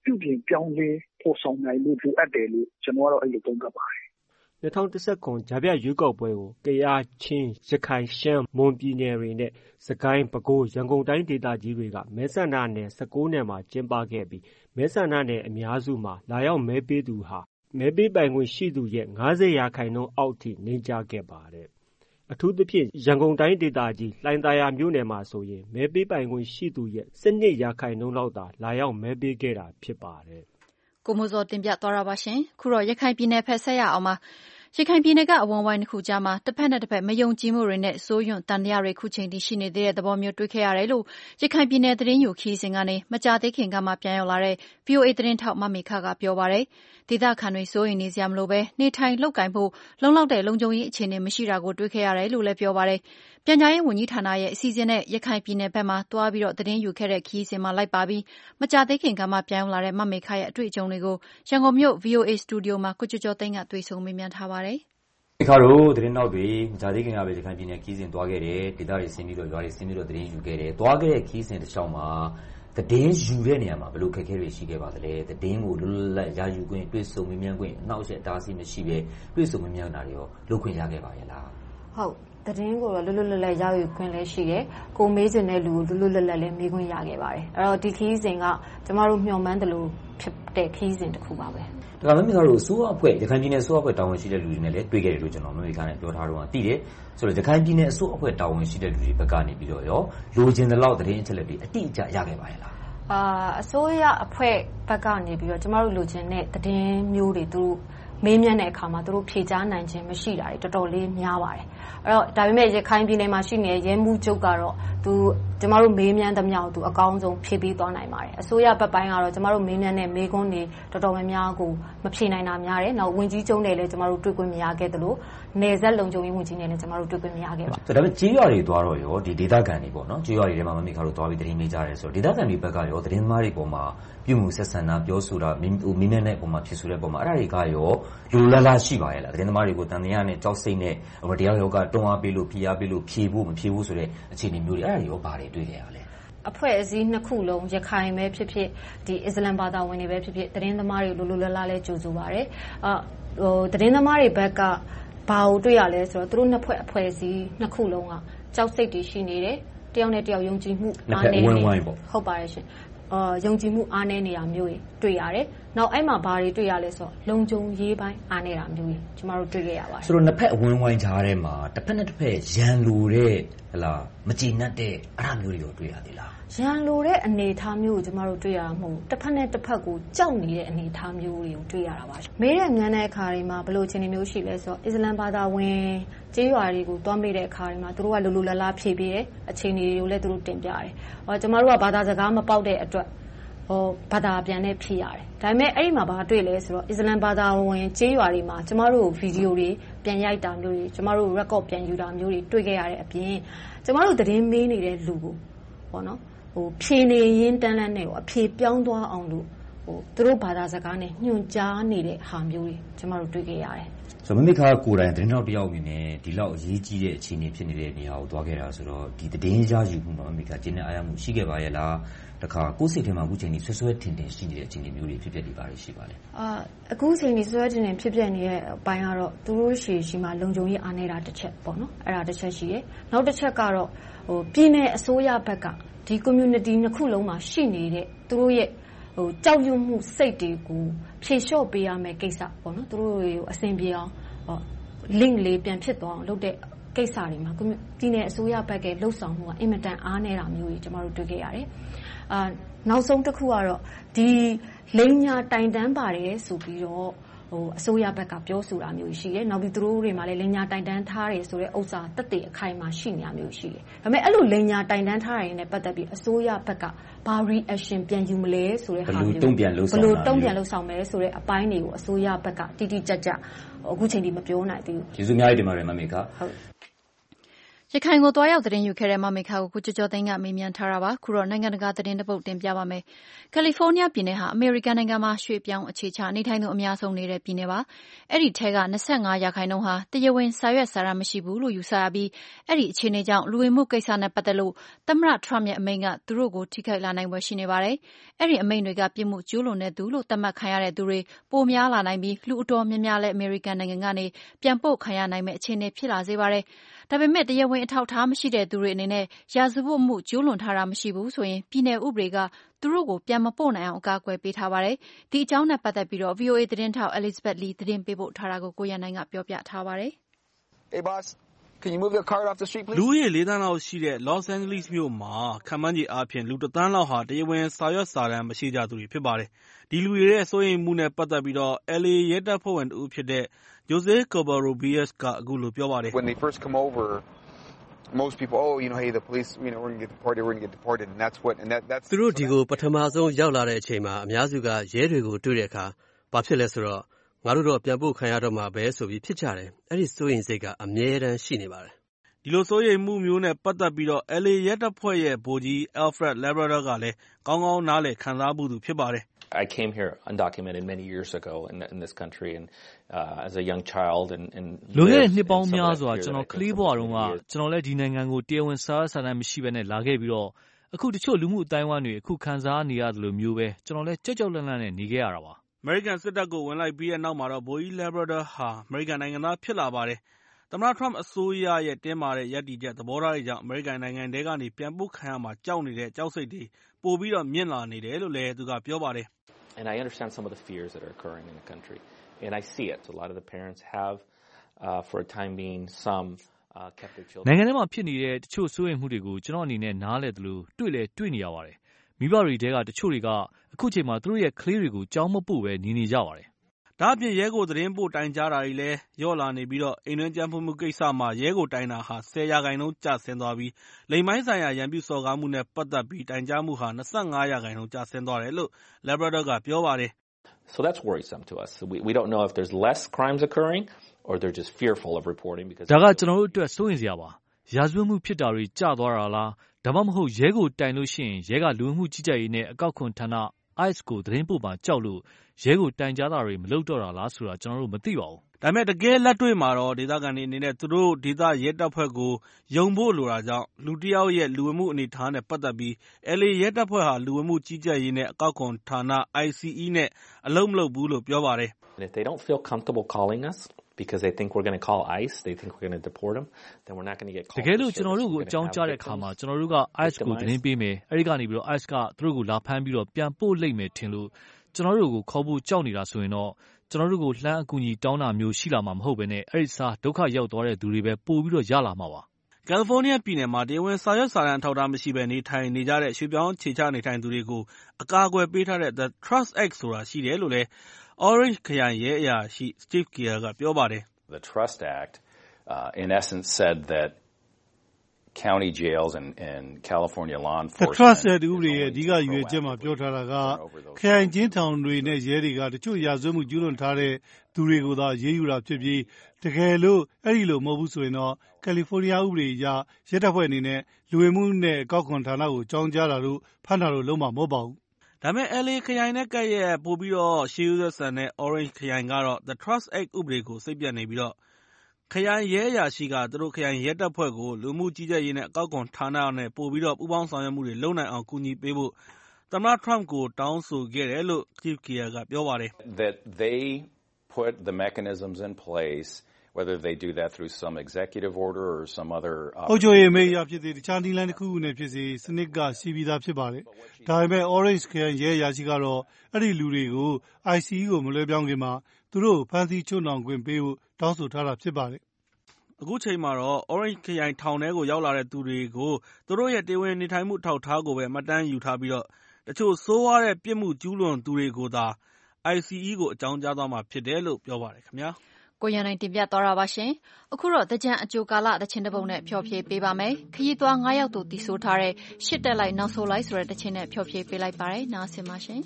ပြုပြင်ပြောင်းလဲဖို့ဆောင်နိုင်လို့လိုအပ်တယ်လို့ကျွန်တော်ကတော့အဲ့လိုသုံးသပ်ပါတယ်၂၀၁၇ကြားဖြတ်ရွေးကောက်ပွဲကိုကယား၊ချင်း၊ရခိုင်၊ရှမ်း၊မွန်ပြည်နယ်တွေနဲ့စစ်ကိုင်း၊ပဲခူး၊ရန်ကုန်တိုင်းဒေသကြီးတွေကမဲဆန္ဒနယ်၁၉နယ်မှာကျင်းပခဲ့ပြီးမဲဆန္ဒနယ်အများစုမှာလာရောက်မဲပေးသူဟာမဲပေးပိုင်ခွင့်ရှိသူရဲ့၅၀ရာခိုင်နှုန်းအောက်ထိနိမ့်ကျခဲ့ပါတယ်။အထူးသဖြင့်ရန်ကုန်တိုင်းဒေသကြီးလှိုင်သာယာမြို့နယ်မှာဆိုရင်မဲပေးပိုင်ခွင့်ရှိသူရဲ့၁၂ရာခိုင်နှုန်းလောက်သာလာရောက်မဲပေးခဲ့တာဖြစ်ပါတယ်။ကိုမိုးစောတင်ပြသွားတာပါရှင်။ခုတော့ရခိုင်ပြည်နယ်ဖက်ဆက်ရအောင်ပါ။ရခိုင်ပြည်နယ်ကအဝန်းဝိုင်းတစ်ခုကြားမှာတစ်ဖက်နဲ့တစ်ဖက်မယုံကြည်မှုတွေနဲ့စိုးရွံ့တန်တရားတွေခုချိန်ထိရှိနေသေးတဲ့သဘောမျိုးတွေ့ခဲ့ရတယ်လို့ရခိုင်ပြည်နယ်သတင်းယူခီးစဉ်ကနေမကြာသေးခင်ကမှပြန်ရောက်လာတဲ့ ဗွီအိုအေသတင်းထောက်မမေခကပြောပါတယ်။ဒေသခံတွေစိုးရိမ်နေစရာမလိုပဲနေထိုင်လုပ်ကိုင်ဖို့လုံလောက်တဲ့လုံခြုံရေးအခြေအနေမရှိတာကိုတွေ့ခဲ့ရတယ်လို့လည်းပြောပါတယ်။ပြန်ကြားရေးဝန်ကြီးဌာနရဲ့အစီအစဉ်နဲ့ရခိုင်ပြည်နယ်ဘက်မှာတွားပြီးတော့သတင်းယူခဲ့တဲ့ခီးစဉ်မှာလိုက်ပါပြီးမကြာသေးခင်ကမှပြန်ရောက်လာတဲ့မမေခရဲ့အတွေ့အကြုံတွေကိုရန်ကုန်မြို့ ဗွီအိုအေစတူဒီယိုမှာကိုကျော်ကျော်သိန်းကတွေ့ဆုံမေးမြန်းထားပါတယ်။ဒီခါတော့သတင်းနောက်တွေမကြသေးခင်ကပဲရခိုင်ပြည်နယ်ခီးစဉ်သွားခဲ့တယ်ဒေသတွေဆင်းပြီးတော့ရွာတွေဆင်းပြီးတော့သတင်းယူခဲ့တယ်သွားခဲ့တဲ့ခီးစဉ်တစ်ချောင်းမှာသတင်းယူတဲ့နေရာမှာဘယ်လိုခက်ခဲတွေရှိခဲ့ပါသလဲသတင်းကိုလွတ်လွတ်လပ်လပ်ရယူခွင့်တွေ့ဆုံမေးမြန်းခွင့်အနှောက်အယှက်တားဆီးမရှိပဲတွေ့ဆုံမေးမြန်းတာတွေရောလုပ်ခွင့်ရခဲ့ပါရဲ့လားဟုတ်သတင်းကိုတော့လွတ်လွတ်လပ်လပ်ရယူခွင့်လည်းရှိတယ်ကိုမေးချင်တဲ့လူကိုလွတ်လွတ်လပ်လပ်လည်းမေးခွင့်ရခဲ့ပါတယ်အဲ့တော့ဒီခီးစဉ်ကကျမတို့မျှော်မှန်းတယ်လို့ဖြစ်တဲ့ခီးစဉ်တစ်ခုပါပဲဒါကမမေကတော့စိုးအဖွဲ့ရခိုင်ပြည်နယ်စိုးအဖွဲ့တာဝန်ရှိတဲ့လူတွေနဲ့လည်းတွေ့ခဲ့တယ်လို့ကျွန်တော်မမေကလည်းပြောထားတော့သိတယ်ဆိုတော့ရခိုင်ပြည်နယ်အစိုးအဖွဲ့တာဝန်ရှိတဲ့လူတွေဘက်ကနေပြီးတော့ရောလိုချင်တဲ့လောက်သတင်းအချက်အလက်တွေအတိအကျရခဲ့ပါရဲ့လားအာအစိုးရအဖွဲ့ဘက်ကနေပြီးတော့ကျမတို့လိုချင်တဲ့သတင်းမျိုးတွေသူတို့မေးမြန်းတဲ့အခါမှာသူတို့ဖြေကြားနိုင်ခြင်းမရှိတာတွေတော်တော်လေးများပါတယ်အဲ့တော့ဒါပေမဲ့ရခိုင်ပြည်နယ်မှာရှိနေတဲ့ရဲမှုချုပ်ကတော့သူကျမတို့မေးမြန်းသမျှကိုသူအကောင်းဆုံးဖြေပေးသွားနိုင်ပါတယ်အစိုးရဘက်ပိုင်းကတော့ကျမတို့မေးမြန်းတဲ့မေးခွန်းတွေတော်တော်များများကိုမဖြေနိုင်တာများတယ်နောက်ဝင်ကြီးချုပ်နဲ့လည်းကျမတို့တွေ့ခွင့်မရခဲ့သလိုနေဆက်လုံခြုံရေးဝန်ကြီးနဲ့လည်းကျမတို့တွေ့ခွင့်မရခဲ့ပါဘူးဒါပေမဲ့ကြေးရွာတွေသွားတော့ရောဒီဒေသခံတွေပေါ့နော်ကြေးရွာတွေထဲမှာမမေခါတို့သွားပြီးသတင်းမေးကြတယ်ဆိုတော့ဒေသခံတွေဘက်ကရောသတင်းသမားတွေပေါ်မှာပြုမှုဆက်ဆံတာပြောဆိုတာမင်းဟိုမင်းနဲ့တဲ့ပုံမှာဖြစ်ဆိုတဲ့ပုံမှာအဲ့ဒါတွေကရောလူလာလာရှိပါရဲ့လားသတင်းသမားတွေကိုတန်တရားနဲ့ကြောက်စိတ်နဲ့ဟိုတရားရောကတွန်းအားပေးလို့ဖိအားပေးလို့ဖြေဖို့မဖြေဖို့ဆိုတဲ့အခြေအနေမျိုးတွေအဲ့ဒါတွေရောဘာတွေတွေ့ခဲ့ရလဲအဖွဲ့အစည်းနှစ်ခုလုံးရခိုင်ပဲဖြစ်ဖြစ်ဒီအစ္စလမ်ဘာသာဝင်တွေပဲဖြစ်ဖြစ်သတင်းသမားတွေလိုလိုလားလားလဲကြိုဆိုပါတယ်အာဟိုသတင်းသမားတွေဘက်ကဘာကိုတွေ့ရလဲဆိုတော့သူတို့နှစ်ဖွဲ့အဖွဲ့အစည်းနှစ်ခုလုံးကကြောက်စိတ်တွေရှိနေတယ်တယောက်နဲ့တယောက်ယုံကြည်မှုအားနည်းနေဟုတ်ပါတယ်ရှင်အာယုံကြည်မှုအားနည်းနေတာမျိုးတွေတွေ့ရတယ်။နောက်အဲ့မှာဘာတွေတွေ့ရလဲဆိုတော့လုံခြုံရေးပိုင်းအားနည်းတာမျိုးတွေကျမတို့တွေ့ခဲ့ရပါတယ်။ဆိုတော့နှစ်ဖက်အဝန်းဝိုင်းကြားထဲမှာတစ်ဖက်နဲ့တစ်ဖက်ရန်လိုတဲ့ဟလာမကြည်နပ်တဲ့အဲ့ဒါမျိုးတွေရောတွေ့ရသေးလား။ရန်လိုတဲ့အနေအထားမျိုးကိုကျမတို့တွေ့ရမှာမဟုတ်တစ်ဖက်နဲ့တစ်ဖက်ကိုကြောက်နေတဲ့အနေအထားမျိုးတွေကိုတွေ့ရတာပါ။မေးတဲ့မြန်တဲ့အခါတွေမှာဘယ်လိုအခြေအနေမျိုးရှိလဲဆိုတော့အစ္စလမ်ဘာသာဝင်ကျေးရွာတွေကိုတွားမေးတဲ့အခါတွေမှာသူတို့ကလိုလိုလားလားဖြေပေးတယ်အခြေအနေတွေကိုလည်းသူတို့တင်ပြတယ်။ဟောကျမတို့ကဘာသာစကားမပေါက်တဲ့အတွက်ဟိုဘာသာပြန်နဲ့ဖြေရတယ်ဒါပေမဲ့အဲ့ဒီမှာဘာတွေ့လဲဆိုတော့အစ္စလမ်ဘာသာဝင်ကျေးရွာတွေမှာကျမတို့ဗီဒီယိုတွေပြန်ရိုက်တာမျိုးတွေကျမတို့ record ပြန်ယူတာမျိုးတွေတွေ့ခဲ့ရတဲ့အပြင်ကျမတို့သတင်းမေးနေတဲ့လူကိုပေါ့နော်ဟိုဖြေနေရင်းတန်းလန်းနဲ့ကိုအဖြေပြောင်းသွားအောင်လို့ဟိုသူတို့ဘာသာစကားနဲ့ညွှန်ကြားနေတဲ့ဟာမျိုးတွေကျမတို့တွေ့ခဲ့ရတယ်ဆိုတော့မမေခါကိုယ်တိုင်သတင်းထောက်တယောက်အနေနဲ့ဒီလောက်အရေးကြီးတဲ့အခြေအနေဖြစ်နေတဲ့နေရာကိုသွားခဲ့တာဆိုတော့ဒီသတင်းရယူမှုမှာမမေခါကျင်းတဲ့အားရမှုရှိခဲ့ပါရဲ့လားတခါကိုယ်စိတ်ထဲမှာအခုချိန်ကြီးဆွဆွဲထင်ထင်ရှိနေတဲ့အခြေအနေမျိုးတွေဖြစ်ပျက်နေပါလိမ့်ရှိပါလေအာအခုချိန်ကြီးဆွဆွဲထင်ထင်ဖြစ်ပျက်နေတဲ့အပိုင်းကတော့သူတို့ရှေ့ရှိမှာလုံခြုံရေးအားနေတာတစ်ချက်ပေါ့နော်အဲ့ဒါတစ်ချက်ရှိတယ်နောက်တစ်ချက်ကတော့ဟိုပြည်내အစိုးရဘက်ကဒီ community နှစ်ခုလုံးမှာရှိနေတဲ့သူတို့ရဲ့ဟိုကြောက်ရွံ့မှုစိတ်တွေကိုဖြေလျှော့ပေးရမယ့်ကိစ္စပေါ့နော်သူတို့တွေကိုအဆင်ပြေအောင်ဟော link လေးပြန်ဖြစ်သွားအောင်လုပ်တဲ့ကိစ္စတွေမှာပြည်내အစိုးရဘက်ကလှုပ်ဆောင်မှုကအင်မတန်အားနေတာမျိုးတွေကျွန်တော်တို့တွေ့ခဲ့ရတယ်အာနောက်ဆုံးတစ်ခုကတော့ဒီလိန်ညာတိုင်တန်းပါတယ်ဆိုပြီးတော့ဟိုအစိုးရဘက်ကပြောဆိုတာမျိုးရှိတယ်နောက်ပြီးသူတို့တွေမှာလည်းလိန်ညာတိုင်တန်းထားတယ်ဆိုတဲ့ဥစ္စာတက်တဲ့အခိုင်အမာရှိနေတာမျိုးရှိတယ်ဒါပေမဲ့အဲ့လိုလိန်ညာတိုင်တန်းထားရရင်လည်းပတ်သက်ပြီးအစိုးရဘက်ကဘာ reaction ပြန်ယူမလဲဆိုတဲ့ဟာမျိုးဘယ်လိုတုံ့ပြန်လှုပ်ဆောင်ဘယ်လိုတုံ့ပြန်လှုပ်ဆောင်မလဲဆိုတဲ့အပိုင်းတွေကိုအစိုးရဘက်ကတိတိကျကျအခုချိန်ထိမပြောနိုင်သေးဘူးကျေးဇူးအများကြီးတင်ပါတယ်မမေခဟုတ်ရခိုင်ကိုသွားရောက်သတင်းယူခဲ့တဲ့မမေခါကိုကိုကျော်ကျော်သိန်းကမေးမြန်းထားတာပါခုတော့နိုင်ငံတကာသတင်းတစ်ပုဒ်တင်ပြပါမယ်ကယ်လီဖိုးနီးယားပြည်နယ်ဟာအမေရိကန်နိုင်ငံမှာရွှေ့ပြောင်းအခြေချနေထိုင်သူအများဆုံးနေတဲ့ပြည်နယ်ပါအဲ့ဒီထဲက၂၅ရာခိုင်နှုန်းဟာတရားဝင်စာရွက်စာတမ်းမရှိဘူးလို့ယူဆရပြီးအဲ့ဒီအခြေအနေကြောင့်လူဝင်မှုကိစ္စနဲ့ပတ်သက်လို့သမ္မတထရမ့်ရဲ့အမိန့်ကသူတို့ကိုထိခိုက်လာနိုင်ဖွယ်ရှိနေပါတယ်အဲ့ဒီအမိန့်တွေကပြစ်မှုကျူးလွန်တဲ့သူလို့သတ်မှတ်ခံရတဲ့သူတွေပိုများလာနိုင်ပြီးလူအတော်များများလည်းအမေရိကန်နိုင်ငံကနေပြန်ပို့ခံရနိုင်မယ့်အခြေအနေဖြစ်လာစေပါတယ်ဒါပေမဲ့တရားဝင်အထောက်အထားမရှိတဲ့သူတွေအနေနဲ့ရာဇဝတ်မှုကျူးလွန်ထားတာမရှိဘူးဆိုရင်ပြည်နယ်ဥပဒေကသူတို့ကိုပြန်မပို့နိုင်အောင်အကာအကွယ်ပေးထားပါတယ်ဒီအကြောင်းနဲ့ပတ်သက်ပြီးတော့ ဗီအိုအေ သတင်းထောက် Elizabeth Lee သတင်းပေးပို့ထားတာကိုကိုရန်နိုင်ကပြောပြထားပါတယ် Hey boss can you move the cart off the street please လူရည်လေးတန်းလောက်ရှိတဲ့ Los Angeles မြို့မှာခန့်မှန်းခြေအားဖြင့်လူတစ်သန်းလောက်ဟာတရားဝင်စာရွက်စာတမ်းမရှိကြသူတွေဖြစ်ပါတယ်ဒီလူတွေရဲ့စိုးရိမ်မှုနဲ့ပတ်သက်ပြီးတော့ L A ရဲတပ်ဖွဲ့ဝင်တူဖြစ်တဲ့ Jose Covarrubias ကအခုလိုပြောပါတယ် When they first come over most people oh you know hey the police you know we're going to get deported we're going to get deported and that's what and that that's သူတို့ဒီကိုပထမဆုံးရောက်လာတဲ့အချိန်မှာအများစုကရဲတွေကိုတွေ့တဲ့အခါဘာဖြစ်လဲဆိုတော့ငါတို့တော့ပြန်ပို့ခံရတော့မှာပဲဆိုပြီးဖြစ်ကြတယ်အဲ့ဒီစိုးရိမ်စိတ်ကအမြဲတမ်းရှိနေပါတယ်ဒီလိုစိုးရိမ်မှုမျိုးနဲ့ပတ်သက်ပြီးတော့ L A ရဲတပ်ဖွဲ့ရဲ့ဗိုလ်ကြီး Alfred Labrador ကလည်းကောင်းကောင်းနားလည်ခံစားမှုသူဖြစ်ပါတယ် I came here undocumented many years ago in, in this country and uh, as a young child and and လွန်ခဲ့တဲ့နှစ်ပေါင်းများစွာကျွန်တော်ကလေးဘဝတုန်းကကျွန်တော်လည်းဒီနိုင်ငံကိုတရားဝင်စာစာတမ်းမရှိဘဲနဲ့လာခဲ့ပြီးတော့အခုတချို့လူမှုအတိုင်းအဝိုင်းတွေအခုခံစားနေရတယ်လို့မျိုးပဲကျွန်တော်လည်းကြောက်ကြောက်လန့်လန့်နဲ့နေခဲ့ရတာပါ American စစ်တပ်ကိုဝင်လိုက်ပြီးတဲ့နောက်မှာတော့ဗိုလ်ကြီး Labrador ဟာ American နိုင်ငံသားဖြစ်လာပါတယ်သမ္မတ Trump အစိုးရရဲ့တင်းမာတဲ့ရပ်တည်ချက်သဘောထားတွေကြောင့် American နိုင်ငံထဲကနေပြန်ပို့ခံရမှာကြောက်နေတဲ့ကြောက်စိတ်တွေပိုပြီးတော့မြင့်လာနေတယ်လို့လည်းသူကပြောပါတယ် And I understand some of the fears that are occurring in the country and I see it. So a lot of the parents have uh, for a time being some uh, kept their children နိုင်ငံထဲမှာဖြစ်နေတဲ့တချို့စိုးရိမ်မှုတွေကိုကျွန်တော်အနေနဲ့နားလည်တယ်လို့တွေ့လေတွေ့နေရပါတယ်မိဘတွေတဲကတချို့တွေကအခုချိန်မှာသူတို့ရဲ့ကလေးတွေကိုကြောင်းမပို့ပဲနေနေကြပါတယ်ဒါအပြင်ရဲကိုသတင်းပို့တိုင်ကြားတာတွေလည်းရော့လာနေပြီးတော့အိမ်တွင်းကြမ်းဖက်မှုကိစ္စမှာရဲကိုတိုင်တာဟာtenရာခိုင်နှုန်းကျဆင်းသွားပြီးလိမ်မိုင်းဆိုင်ရာရန်ပြုစော်ကားမှုနဲ့ပတ်သက်ပြီးတိုင်ကြားမှုဟာtwenty-fiveရာခိုင်နှုန်းကျဆင်းသွားတယ်လို့ Labrador ကပြောပါတယ် So that's worrisome to us. We we don't know if there's less crimes occurring or they're just fearful of reporting because ဒါကကျွန်တော်တို့အတွက်စိုးရိမ်စရာပါရာဇဝတ်မှုဖြစ်တာတွေကျသွားတာလားဒါမှမဟုတ်ရဲကိုတိုင်လို့ရှိရင်ရဲကလူဝင်မှုကြီးကြပ်ရေးနဲ့အကောက်ခွန်ဌာန I C E ကိုသတင်းပို့မှာကြောက်လို့ရဲကိုတိုင်ကြားတာတွေမလုပ်တော့တာလားဆိုတာကျွန်တော်တို့မသိပါဘူးဒါပေမဲ့တကယ်လက်တွေ့မှာတော့ဒေသခံတွေအနေနဲ့သူတို့ဒေသရဲတပ်ဖွဲ့ကိုယုံဖို့လိုတာကြောင့်လူတစ်ယောက်ရဲ့လူဝင်မှုအနေအထားနဲ့ပတ်သက်ပြီး L A ရဲတပ်ဖွဲ့ဟာလူဝင်မှုကြီးကြပ်ရေးနဲ့အကောက်ခွန်ဌာန I C E နဲ့အလုပ်မလုပ်ဘူးလို့ပြောပါတယ် If they don't feel comfortable calling us because they think we're going to call I C E they think we're going to deport them then we're not going to get called တကယ်လို့ကျွန်တော်တို့ကိုအကြောင်းကြားတဲ့အခါမှာကျွန်တော်တို့က I C E ကိုသတင်းပေးမယ်အဲဒီကနေပြီးတော့ I C E ကသူတို့ကိုလာဖမ်းပြီးတော့ပြန်ပို့လိုက်မယ်ထင်လို့ကျွန်တော်တို့ကိုခေါ်ဖို့ကြောက်နေတာဆိုရင်တော့ကျွန်တော်တို့ကိုလှမ်းအကူအညီတောင်းတာမျိုးရှိလာမှာမဟုတ်ဘဲနဲ့အဲဒီစားဒုက္ခရောက်သွားတဲ့သူတွေပဲပို့ပြီးတော့ရလာမှာပါ California ပြည်နယ်မှာတရားဝင်စာရွက်စာတမ်းထောက်ထားမရှိဘဲနေထိုင်နေကြတဲ့ရွှေပြောင်းခြေချနေထိုင်သူတွေကိုအကာအကွယ်ပေးထားတဲ့ The Trust Act ဆိုတာရှိတယ်လို့လည်း Orange ခရိုင်ရဲအရာရှိ Steve Gear ကပြောပါတယ် The Trust Act uh, in essence said that county jails and and California law enforcement The Trust Act ဥပဒေရဲ့အဓိကရည်ရွယ်ချက်မှာပြောထားတာကခရိုင်ချင်းထောင်တွေနဲ့ရဲတွေကတချို့ရာဇဝတ်မှုကျူးလွန်ထားတဲ့သူတွေကိုသာရေးယူတာဖြစ်ပြီးတကယ်လို့အဲ့ဒီလိုမဟုတ်ဘူးဆိုရင်တော့ကယ်လီဖိုးနီးယားဥပဒေအရရဲတပ်ဖွဲ့အနေနဲ့လူဝင်မှုနဲ့အကောက်ခွန်ဌာနကိုကြောင်းကြားတာလို့ဖမ်းတာလို့လုံးဝမဟုတ်ပါဘူးဒါပေမဲ့ L A ခရိုင်နဲ့ကပ်ရဲ့ပို့ပြီးတော့ရှေးဦးဆက်ဆန်တဲ့ Orange ခရိုင်ကတော့ The Trust Act ဥပဒေကိုစိတ်ပြတ်နေပြီးတော့ခရိုင်ရဲအရာရှိကသူတို့ခရိုင်ရဲတပ်ဖွဲ့ကိုလူမှုကြီးကြပ်ရေးနဲ့အကောက်ခွန်ဌာနနဲ့ပို့ပြီးတော့ပူးပေါင်းဆောင်ရွက်မှုတွေလုပ်နိုင်အောင်ကူညီပေးဖို့သမ္မတ Trump ကိုတောင်းဆိုခဲ့တယ်လို့ Steve Gear ကပြောပါတယ် That they put the mechanisms in place whether they do that through some executive order or some other အုပ်ချုပ်ရေးမေးရဖြစ်တဲ့တခြားနည်းလမ်းတစ်ခုခုနဲ့ဖြစ်စေစနစ်ကရှိပြီးသားဖြစ်ပါတယ်ဒါပေမဲ့ Orange ခရိုင်ရဲအရာရှိကတော့အဲ့ဒီလူတွေကို I C E ကိုမလွှဲပြောင်းခင်မှာသူတို့ဖမ်းဆီးချုပ်နှောင်ခွင့်ပေးဖို့တောင်းဆိုထားတာဖြစ်ပါတယ်အခုချိန်မှာတော့ Orange ခရိုင်ထောင်ထဲကိုရောက်လာတဲ့သူတွေကိုသူတို့ရဲ့တရားဝင်နေထိုင်မှုထောက်ထားကိုပဲမှတ်တမ်းယူထားပြီးတော့တချို့ဆိုးဝါးတဲ့ပြစ်မှုကျူးလွန်သူတွေကိုသာ I C E ကိုအကြောင်းကြားသွားမှာဖြစ်တယ်လို့ပြောပါတယ်ခင်ဗျာကိုရန်နိုင်တင်ပြသွားတာပါရှင်အခုတော့တကြံအကျိုးကာလတခြင်းတစ်ပုဒ်နဲ့ဖျော်ဖြေပေးပါမယ်ခရီးသွားnineယောက်သူတည်ဆိုးထားတဲ့ရှစ်တက်လိုက်နောက်ဆိုလိုက်ဆိုတဲ့တခြင်းနဲ့ဖျော်ဖြေပေးလိုက်ပါတယ်နားဆင်ပါရှင်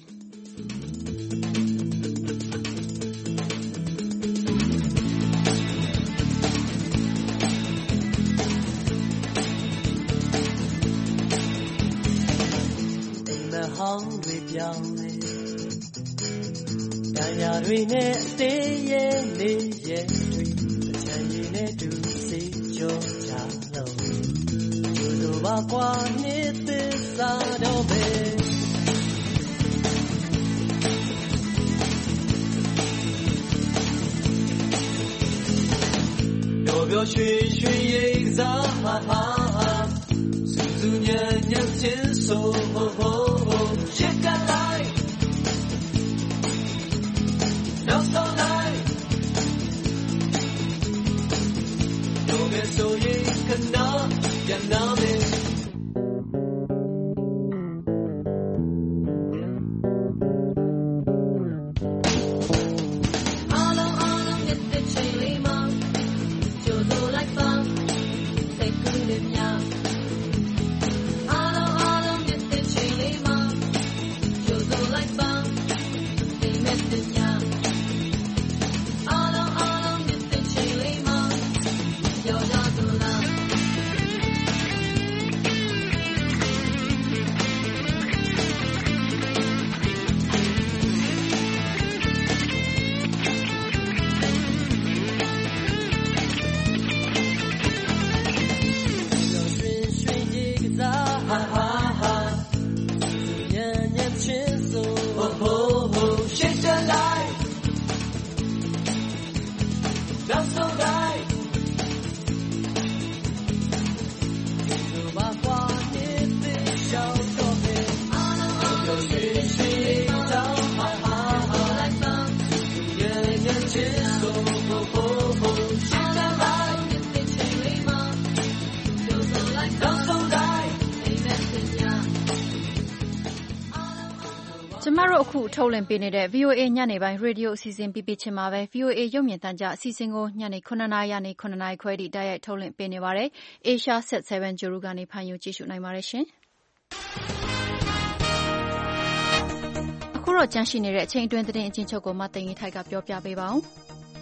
တွေနဲ့အသေးရဲ့နေရဲ့တွေတချမ်းရည်နဲ့တူစိတ်ကြောကြလို့ကျိုးလိုပါကွာနှစ်သစ္စာတော့ပဲတော်ပြောရွှေရွှေရိပ်စားဟာဟာစူးစူးညံ့ညံ့ချင်းဆိုဟိုဟိုဟိုချစ်ကလိုက်နောက်ဆုံးလိုက်တော်ပဲဆိုရင်ကနာပြန်နာမယ်ကျမတို့အခုထုတ်လွှင့်ပေးနေတဲ့ V O A ညနေပိုင်းရေဒီယိုအစီအစဉ်ပြီးပြီးချင်းမှာပဲ V O A ရုပ်မြင်သံကြားအစီအစဉ်ကိုညနေ9နာရီကနေ9နာရီခွဲထိတိုက်ရိုက်ထုတ်လွှင့်ပေးနေပါတယ်။ Asia Set 7 ဂြိုဟ်တုကနေဖန်ယူကြည့်ရှုနိုင်ပါတယ်ရှင်။အခုတော့ကြန့်ရှိနေတဲ့အချိန်အတွင်းသတင်းအချင်းချုပ်ကိုမသိင်္ဂီထိုက်ကပြောပြပေးပါဦး။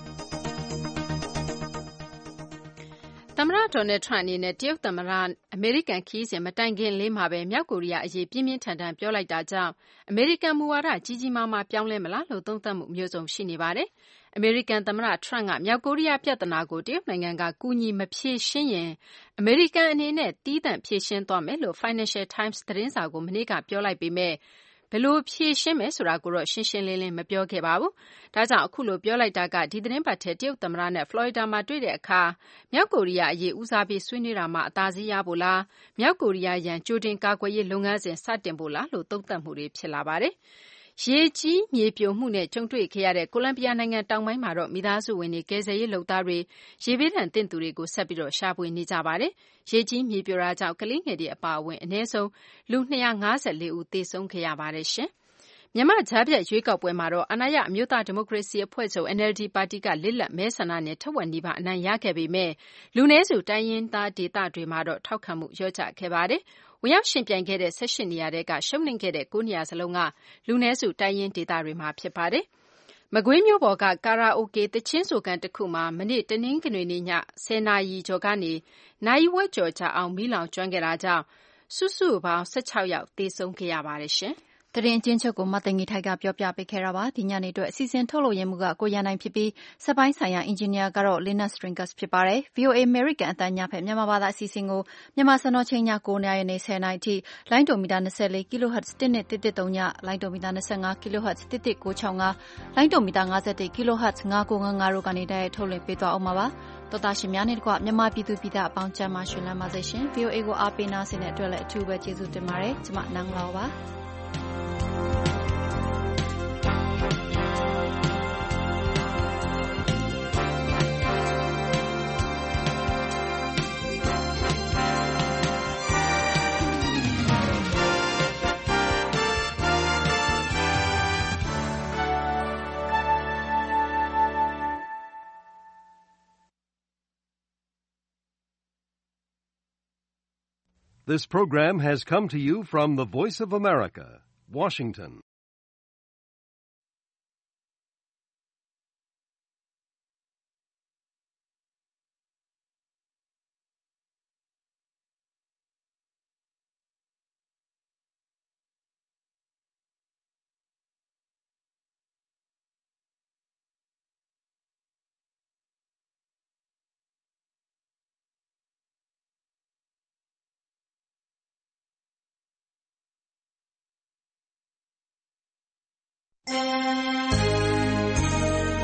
သမ္မတဒေါ်နယ်ထရန့်အနေနဲ့တရုတ်သမ္မတအမေရိကန်ခရီးစဉ်မတိုင်ခင်လေးမှာပဲမြောက်ကိုရီးယားအရေးပြင်းပြင်းထန်ထန်ပြောလိုက်တာကြောင့်အမေရိကန်မူဝါဒကြီးကြီးမားမားပြောင်းလဲမလားလို့သုံးသပ်မှုမျိုးစုံရှိနေပါတယ်။အမေရိကန်သမ္မတထရန့်ကမြောက်ကိုရီးယားပြဿနာကိုတရုတ်နိုင်ငံကကူညီမဖြေရှင်းရင်အမေရိကန်အနေနဲ့တီးသန့်ဖြေရှင်းသွားမယ်လို့ Financial Times သတင်းစာကိုမနေ့ကပြောလိုက်ပေမဲ့ဘယ်လိုဖြေရှင်းမယ်ဆိုတာကိုတော့ရှင်းရှင်းလင်းလင်းမပြောခဲ့ပါဘူး။ဒါကြောင့်အခုလိုပြောလိုက်တာကဒီသတင်းပတ်ထဲတရုတ်သမ္မတနဲ့ဖလော်ရီဒါမှာတွေ့တဲ့အခါမြောက်ကိုရီးယားအရေးဦးစားပေးဆွေးနွေးတာမှာအသာစီးရဖို့လားမြောက်ကိုရီးယားရန်ကြိုတင်ကာကွယ်ရေးလုပ်ငန်းစဉ်စတင်ဖို့လားလို့သုံးသပ်မှုတွေဖြစ်လာပါတယ်။ရေကြီးမြေပြိုမှုနဲ့ကြုံတွေ့ခဲ့ရတဲ့ကိုလံဘီယာနိုင်ငံတောင်ပိုင်းမှာတော့မိသားစုဝင်တွေကယ်ဆယ်ရေးလုပ်သားတွေရေဘေးဒဏ်သင့်သူတွေကိုဆက်ပြီးရှာဖွေနေကြပါတယ်။ရေကြီးမြေပြိုတာကြောင့်ကလေးငယ်တွေအပါအဝင်အနည်းဆုံးလူ၂၅၄ဦးသေဆုံးခဲ့ရပါတယ်ရှင်။မြန်မာ့ကြားဖြတ်ရွေးကောက်ပွဲမှာတော့အာဏာရအမျိုးသားဒီမိုကရေစီအဖွဲ့ချုပ် N L D ပါတီကလစ်လပ်မဲဆန္ဒနယ်ထက်ဝက်နီးပါးအနိုင်ရခဲ့ပေမဲ့လူနည်းစုတိုင်းရင်းသားဒေသတွေမှာတော့ထောက်ခံမှုလျော့ကျခဲ့ပါတယ်။ဝင်ရောက်ယှဉ်ပြိုင်ခဲ့တဲ့၁၈နေရာထဲကရှုံးနိမ့်ခဲ့တဲ့၉နေရာစလုံးကလူနည်းစုတိုင်းရင်းဒေသတွေမှာဖြစ်ပါတယ်။မကွေးမြို့ပေါ်ကကာရာအိုကေသီချင်းဆိုခန်းတခုမှာမနေ့တနင်္ဂနွေနေ့ည၁၀နာရီကျော်ကနေနာရီဝက်ကျော်ကြာအောင်မီးလောင်ကျွမ်းခဲ့တာကြောင့်စုစုပေါင်း၁၆ယောက်သေဆုံးခဲ့ရပါတယ်ရှင်။သတင်းအကျဉ်းချုပ်ကိုမသိင်္ဂီထိုက်ကပြောပြပေးခဲ့တာပါ။ဒီညနေအတွက်အစီအစဉ်ထုတ်လုပ်ရမှုကကိုရန်နိုင်ဖြစ်ပြီးစက်ပိုင်းဆိုင်ရာအင်ဂျင်နီယာကတော့ Linus Stringus ဖြစ်ပါတယ်။ V O A American အသံညဖက်မြန်မာဘာသာအစီအစဉ်ကိုမြန်မာစံတော်ချိန်ည9နာရီနဲ့10နာရီအထိလိုင်းဒိုမီတာ24 kHz တစ်နှစ်တစ်တစ်သုံးညလိုင်းဒိုမီတာ25 kHz တစ်တစ်ကို၆၅လိုင်းဒိုမီတာ51 kHz ၅၉၅၅တို့ကနေတိုက်ရိုက်ထုတ်လွှင့်ပေးသွားအောင်ပါပါ။တော်သားရှင်များနဲ့တကွမြန်မာပြည်သူပြည်သားအပေါင်းကျမ်းမာရှင်လမ်းပါစေရှင်။ V O A ကိုအားပေးနာဆင်တဲ့အတွက်လည်းအထူးပဲကျေးဇူးတင်ပါတယ်။ကျွန်မနန်းလောပါ။ This program has come to you from the Voice of America, Washington. ။